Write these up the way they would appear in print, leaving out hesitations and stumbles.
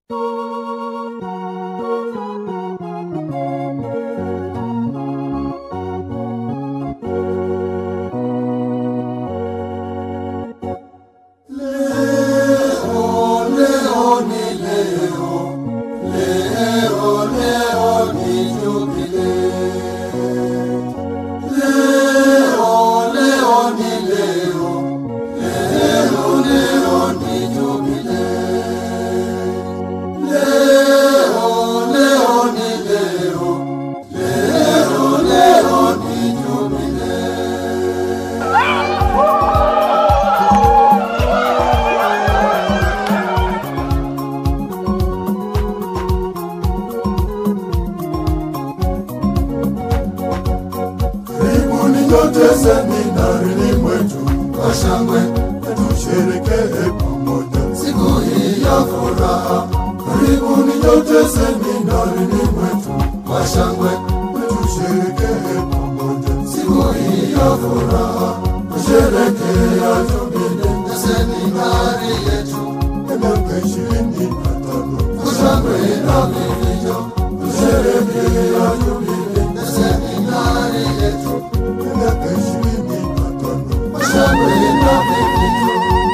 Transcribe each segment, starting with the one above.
Yote seminarini mwetu kwa shangwe, tusherehekee pamoja siku hii ya furaha. Karibuni nyote seminarini mwetu kwa shangwe, tusherehekee pamoja siku hii ya furaha. Tusherehekea jubilei ya seminari yetu ya miaka 25 kwa shangwe na vifijo. Tusherehekea jubilei ya seminari yetu miaka 25 kwa shangwe na vifijo.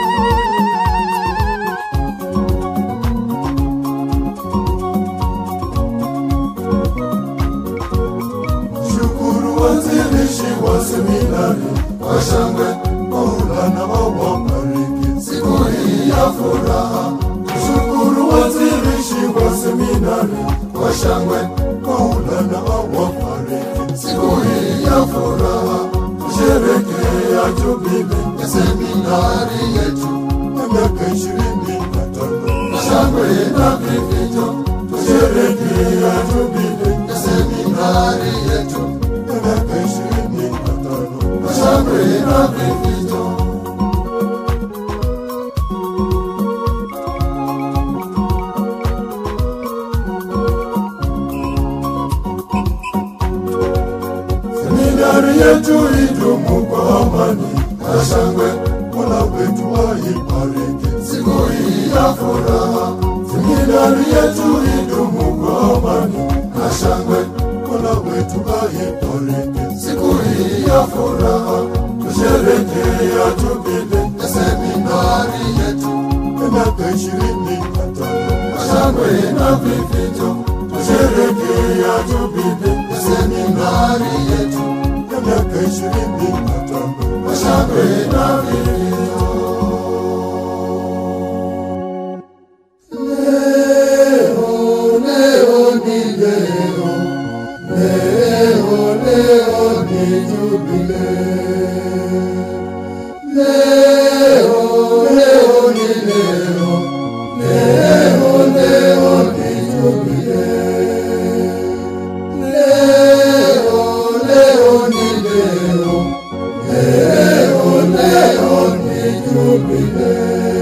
Shukuru wanzilishi wa seminari kwa shangwe, Maulana awabariki siku hii ya furaha. Shukuru wanzilishi wa seminari kwa shangwe, Maulana awabariki siku hii ya furaha. Tusherehekea jubilei ya seminari yetu ya miaka 25 kwa shangwe na vifijo. Tusherehekea jubilei ya seminari yetu ya miaka 25 kwa shangwe na vifijo. Seminari yetu idumu kwa amani na shangwe, Mola wetu aibariki siku hii ya furaha. Seminari yetu idumu kwa amani na shangwe, Mola wetu aibariki siku hii ya furaha. Tusherehekea jubilei ya seminari yetu ya miaka 25 kwa shangwe na vifijo. Tusherehekea jubilei ya seminari yetu ya miaka 25 kwa shangwe na vifijo. Leo ni jubilei. Leo ni jubilei. Leo ni jubilei.